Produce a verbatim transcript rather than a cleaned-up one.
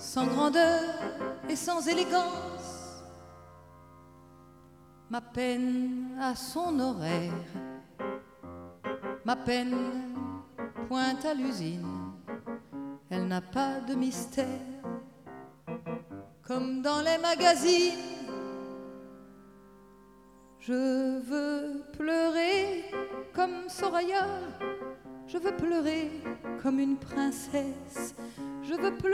sans grandeur et sans élégance. Ma peine a son horaire, ma peine pointe à l'usine, elle n'a pas de mystère, comme dans les magazines. Je veux pleurer comme Soraya, je veux pleurer comme une princesse, je veux pleurer